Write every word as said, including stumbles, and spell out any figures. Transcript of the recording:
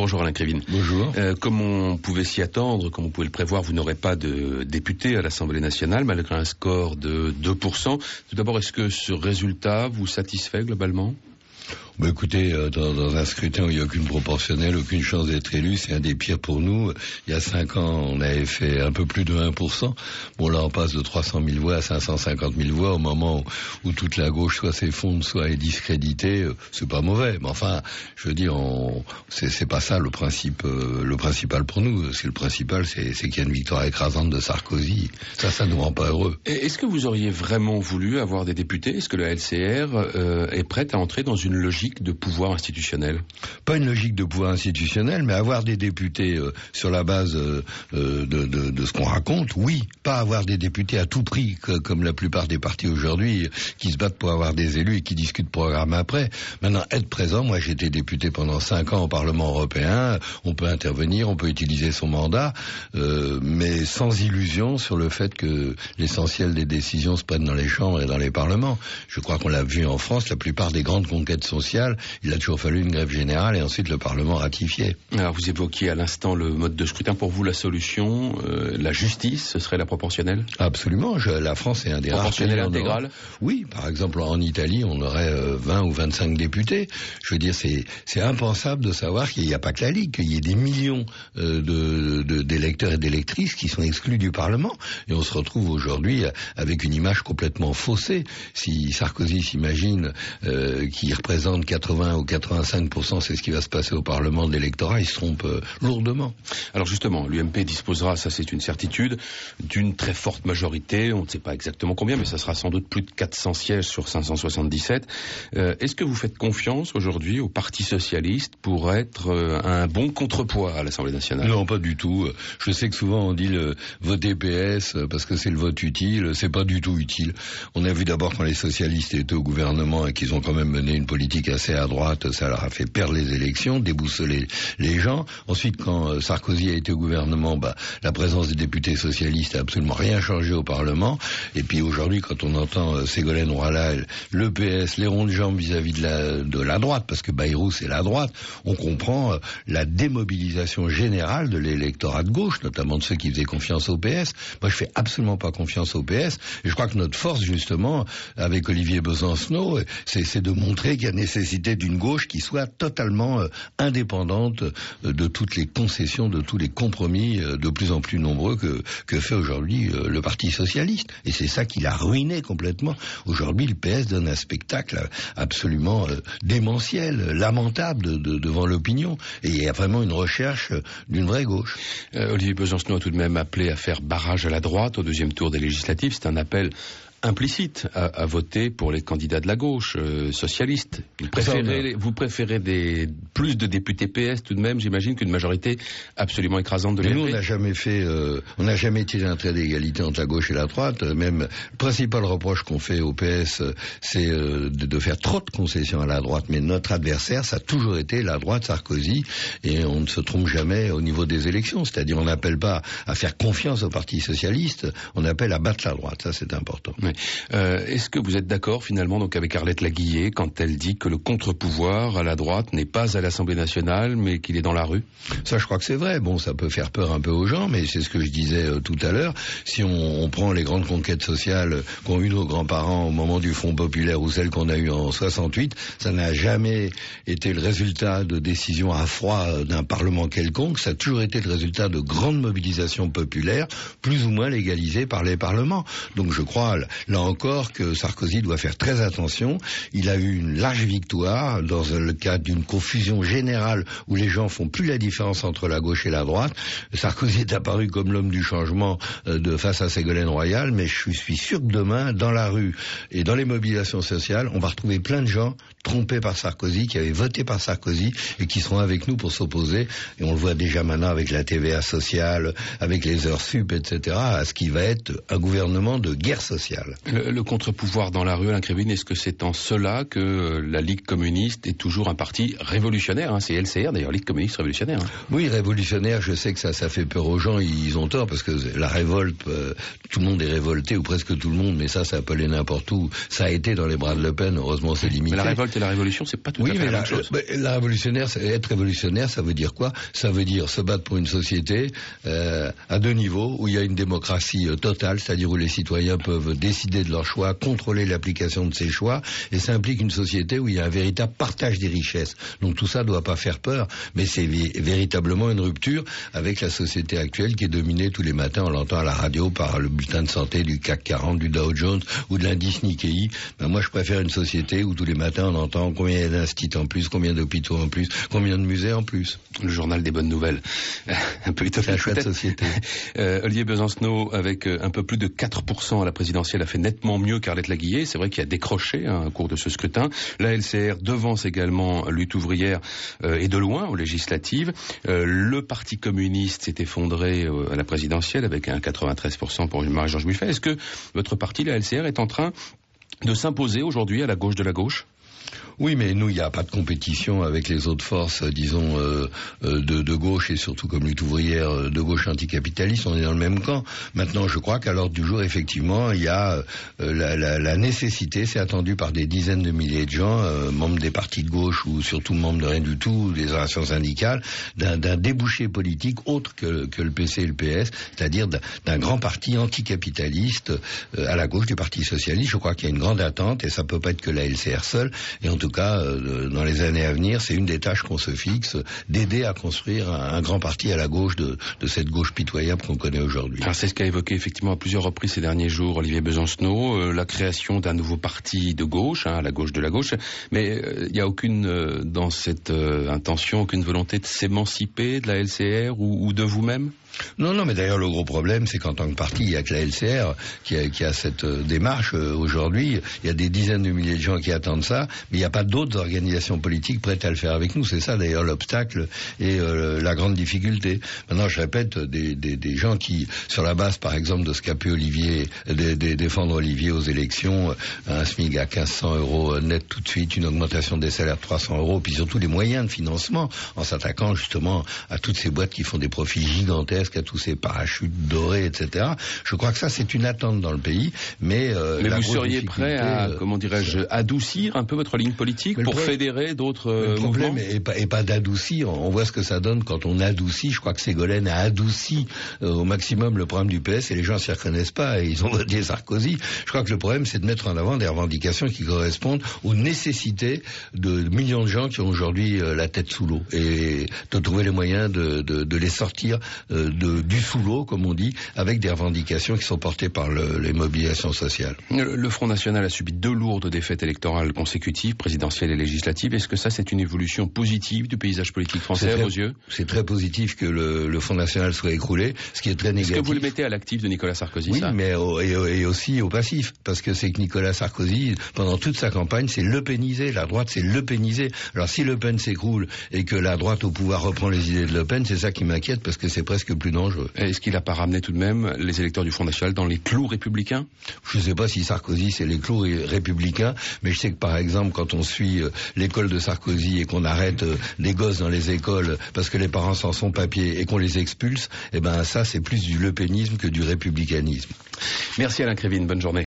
Bonjour Alain Krivine. Bonjour. Euh, comme on pouvait s'y attendre, comme on pouvait le prévoir, vous n'aurez pas de député à l'Assemblée nationale, malgré un score de deux pour cent. Tout d'abord, est-ce que ce résultat vous satisfait globalement ? Bah écoutez, euh, dans, dans un scrutin où il n'y a aucune proportionnelle, aucune chance d'être élu, c'est un des pires pour nous. Il y a cinq ans, on avait fait un peu plus de un pour cent. Bon, là, on passe de trois cent mille voix à cinq cent cinquante mille voix au moment où, où toute la gauche soit s'effondre, soit est discréditée. C'est pas mauvais, mais enfin, je veux dire, on, c'est, c'est pas ça le principe, euh, le principal pour nous. C'est le principal, c'est, c'est qu'il y a une victoire écrasante de Sarkozy. Ça, ça nous rend pas heureux. Et est-ce que vous auriez vraiment voulu avoir des députés ? Est-ce que le L C R euh, est prête à entrer dans une logique de pouvoir institutionnel ? Pas une logique de pouvoir institutionnel, mais avoir des députés euh, sur la base euh, de, de, de ce qu'on raconte, oui. Pas avoir des députés à tout prix, que, comme la plupart des partis aujourd'hui, qui se battent pour avoir des élus et qui discutent programme après. Maintenant, être présent, moi j'ai été député pendant cinq ans au Parlement européen, on peut intervenir, on peut utiliser son mandat, euh, mais sans illusion sur le fait que l'essentiel des décisions se prennent dans les chambres et dans les parlements. Je crois qu'on l'a vu en France, la plupart des grandes conquêtes sociales, il a toujours fallu une grève générale et ensuite le Parlement ratifié. Alors vous évoquiez à l'instant le mode de scrutin. Pour vous, la solution, euh, la justice, ce serait la proportionnelle ? Absolument. Je, la France est un des rares pays proportionnelle intégrale ? Oui, par exemple en Italie, on aurait euh, vingt ou vingt-cinq députés. Je veux dire, c'est, c'est impensable de savoir qu'il n'y a pas que la Ligue, qu'il y ait des millions euh, de, de, d'électeurs et d'électrices qui sont exclus du Parlement. Et on se retrouve aujourd'hui avec une image complètement faussée. Si Sarkozy s'imagine euh, qu'il représente quatre-vingts ou quatre-vingt-cinq pour cent, c'est ce qui va se passer au Parlement de l'électorat, il se trompe euh, lourdement. Alors justement, l'U M P disposera, ça c'est une certitude, d'une très forte majorité, on ne sait pas exactement combien, mais ça sera sans doute plus de quatre cents sièges sur cinq cent soixante-dix-sept. Euh, est-ce que vous faites confiance aujourd'hui au Parti Socialiste pour être euh, un bon contrepoids à l'Assemblée nationale ? Non, pas du tout. Je sais que souvent on dit le voter P S parce que c'est le vote utile, c'est pas du tout utile. On a vu d'abord quand les socialistes étaient au gouvernement et qu'ils ont quand même mené une politique assez à droite, ça leur a fait perdre les élections, déboussoler les gens. Ensuite, quand Sarkozy a été au gouvernement, bah, la présence des députés socialistes a absolument rien changé au Parlement. Et puis aujourd'hui, quand on entend euh, Ségolène Royal, le P S, les ronds de jambes vis-à-vis de la, de la droite, parce que Bayrou c'est la droite, on comprend euh, la démobilisation générale de l'électorat de gauche, notamment de ceux qui faisaient confiance au P S. Moi, je fais absolument pas confiance au P S. Et je crois que notre force, justement, avec Olivier Besancenot, c'est, c'est de montrer qu'il y a nécessité d'une gauche qui soit totalement euh, indépendante euh, de toutes les concessions, de tous les compromis euh, de plus en plus nombreux que, que fait aujourd'hui euh, le Parti Socialiste. Et c'est ça qui l'a ruiné complètement. Aujourd'hui, le P S donne un spectacle absolument euh, démentiel, lamentable de, de, devant l'opinion. Et il y a vraiment une recherche euh, d'une vraie gauche. Euh, Olivier Besancenot a tout de même appelé à faire barrage à la droite au deuxième tour des législatives. C'est un appel implicite à, à voter pour les candidats de la gauche euh, socialiste. Vous préférez, vous préférez des, plus de députés P S tout de même, j'imagine, qu'une majorité absolument écrasante de l'U M P. Mais nous, on n'a jamais fait, euh, on n'a jamais été d'un trait d'égalité entre la gauche et la droite. Même le principal reproche qu'on fait au P S, c'est euh, de, de faire trop de concessions à la droite. Mais notre adversaire, ça a toujours été la droite, Sarkozy, et on ne se trompe jamais au niveau des élections. C'est-à-dire, on n'appelle pas à faire confiance au Parti socialiste, on appelle à battre la droite. Ça, c'est important. Oui. Euh, est-ce que vous êtes d'accord finalement donc avec Arlette Laguillet quand elle dit que le contre-pouvoir à la droite n'est pas à l'Assemblée nationale mais qu'il est dans la rue ? Ça, je crois que c'est vrai. Bon, ça peut faire peur un peu aux gens, mais c'est ce que je disais euh, tout à l'heure. Si on, on prend les grandes conquêtes sociales qu'ont eu nos grands-parents au moment du Front populaire ou celles qu'on a eues en soixante-huit, ça n'a jamais été le résultat de décisions à froid d'un Parlement quelconque. Ça a toujours été le résultat de grandes mobilisations populaires, plus ou moins légalisées par les parlements. Donc je crois là encore que Sarkozy doit faire très attention. Il a eu une large victoire dans le cadre d'une confusion générale où les gens font plus la différence entre la gauche et la droite. Sarkozy est apparu comme l'homme du changement euh, de face à Ségolène Royal, mais je suis sûr que demain, dans la rue et dans les mobilisations sociales, on va retrouver plein de gens trompés par Sarkozy, qui avaient voté par Sarkozy et qui seront avec nous pour s'opposer. Et on le voit déjà maintenant avec la T V A sociale, avec les heures sup, et cetera, à ce qui va être un gouvernement de guerre sociale. simple. Le, le contre-pouvoir dans la rue, Alain Krivine, est-ce que c'est en cela que la Ligue communiste est toujours un parti révolutionnaire, hein? C'est L C R d'ailleurs, Ligue communiste révolutionnaire. Hein. Oui, révolutionnaire, je sais que ça, ça fait peur aux gens, ils ont tort, parce que la révolte, euh, tout le monde est révolté, ou presque tout le monde, mais ça, ça peut aller n'importe où. Ça a été dans les bras de Le Pen, heureusement c'est limité. Mais la révolte et la révolution, c'est pas tout oui, à fait la, la même chose. Oui, mais la révolutionnaire, être révolutionnaire, ça veut dire quoi? Ça veut dire se battre pour une société euh, à deux niveaux, où il y a une démocratie euh, totale, c'est-à-dire où les citoyens peuvent décider de leur choix, contrôler l'application de ces choix, et ça implique une société où il y a un véritable partage des richesses. Donc tout ça ne doit pas faire peur, mais c'est vé- véritablement une rupture avec la société actuelle qui est dominée tous les matins, on l'entend à la radio, par le bulletin de santé du C A C quarante, du Dow Jones ou de l'indice Nikkei. Ben moi je préfère une société où tous les matins on entend combien il y a d'instituts en plus, combien d'hôpitaux en plus, combien de musées en plus. Le journal des bonnes nouvelles. Un peu utopique. C'est la chouette société. Euh, Olivier Besancenot, avec euh, un peu plus de quatre pour cent à la présidentielle, a fait nettement mieux qu'Arlette Laguillet. C'est vrai qu'il a décroché hein, au cours de ce scrutin. La L C R devance également Lutte ouvrière euh, et de loin aux législatives. Euh, le Parti communiste s'est effondré euh, à la présidentielle avec un quatre-vingt-treize pour cent pour Marie-Georges Buffet. Est-ce que votre parti, la L C R, est en train de s'imposer aujourd'hui à la gauche de la gauche ? Oui, mais nous, il n'y a pas de compétition avec les autres forces, disons, euh, de, de gauche et surtout comme lutte ouvrière de gauche anticapitaliste. On est dans le même camp. Maintenant, je crois qu'à l'ordre du jour, effectivement, il y a euh, la, la, la nécessité, c'est attendu par des dizaines de milliers de gens, euh, membres des partis de gauche ou surtout membres de rien du tout, des organisations syndicales, d'un, d'un débouché politique autre que, que le P C et le P S, c'est-à-dire d'un, d'un grand parti anticapitaliste euh, à la gauche du Parti socialiste. Je crois qu'il y a une grande attente et ça peut pas être que la L C R seule. Et en tout cas, euh, dans les années à venir, c'est une des tâches qu'on se fixe, d'aider à construire un, un grand parti à la gauche de, de cette gauche pitoyable qu'on connaît aujourd'hui. Alors c'est ce qu'a évoqué effectivement à plusieurs reprises ces derniers jours Olivier Besancenot, euh, la création d'un nouveau parti de gauche, hein, à la gauche de la gauche, mais il euh, n'y a aucune, euh, dans cette euh, intention, aucune volonté de s'émanciper de la L C R ou, ou de vous-même ? Non, non, mais d'ailleurs le gros problème, c'est qu'en tant que parti, il n'y a que la L C R qui a, qui a cette euh, démarche euh, aujourd'hui. Il y a des dizaines de milliers de gens qui attendent ça, mais il n'y a pas d'autres organisations politiques prêtes à le faire avec nous. C'est ça d'ailleurs l'obstacle et euh, la grande difficulté. Maintenant, je répète, des, des, des gens qui, sur la base par exemple de ce qu'a pu Olivier, de, de, défendre Olivier aux élections, un SMIC à quinze cents euros net tout de suite, une augmentation des salaires de trois cents euros, puis surtout les moyens de financement, en s'attaquant justement à toutes ces boîtes qui font des profits gigantesques, à tous ces parachutes dorés, et cetera. Je crois que ça, c'est une attente dans le pays, mais... Euh, mais vous seriez prêt à, euh, comment dirais-je, adoucir un peu votre ligne politique pour problème, fédérer d'autres euh, le problème est pas, est pas d'adoucir. On voit ce que ça donne quand on adoucit. Je crois que Ségolène a adouci euh, au maximum le programme du P S et les gens s'y reconnaissent pas et ils ont voté Sarkozy. Je crois que le problème, c'est de mettre en avant des revendications qui correspondent aux nécessités de millions de gens qui ont aujourd'hui euh, la tête sous l'eau et de trouver les moyens de, de, de les sortir euh, de, du sous l'eau, comme on dit, avec des revendications qui sont portées par le, les mobilisations sociales. Le, le Front National a subi deux lourdes défaites électorales consécutives, présidentielles et législatives. Est-ce que ça, c'est une évolution positive du paysage politique français à vos yeux ? C'est très positif que le, le Front National soit écroulé, ce qui est très négatif. Est-ce que vous le mettez à l'actif de Nicolas Sarkozy, oui, ça ? mais au, et, et aussi au passif, parce que c'est que Nicolas Sarkozy, pendant toute sa campagne, c'est Le Penisé. La droite, c'est Le Penisé. Alors si Le Pen s'écroule et que la droite au pouvoir reprend les idées de Le Pen, c'est ça qui m'inquiète, parce que c'est presque plus dangereux. Est-ce qu'il n'a pas ramené tout de même les électeurs du Front National dans les clous républicains ? Je ne sais pas si Sarkozy c'est les clous républicains, mais je sais que par exemple quand on suit euh, l'école de Sarkozy et qu'on arrête euh, les gosses dans les écoles parce que les parents s'en sont papiers et qu'on les expulse, eh ben ça c'est plus du lepénisme que du républicanisme. Merci Alain Krivine, bonne journée.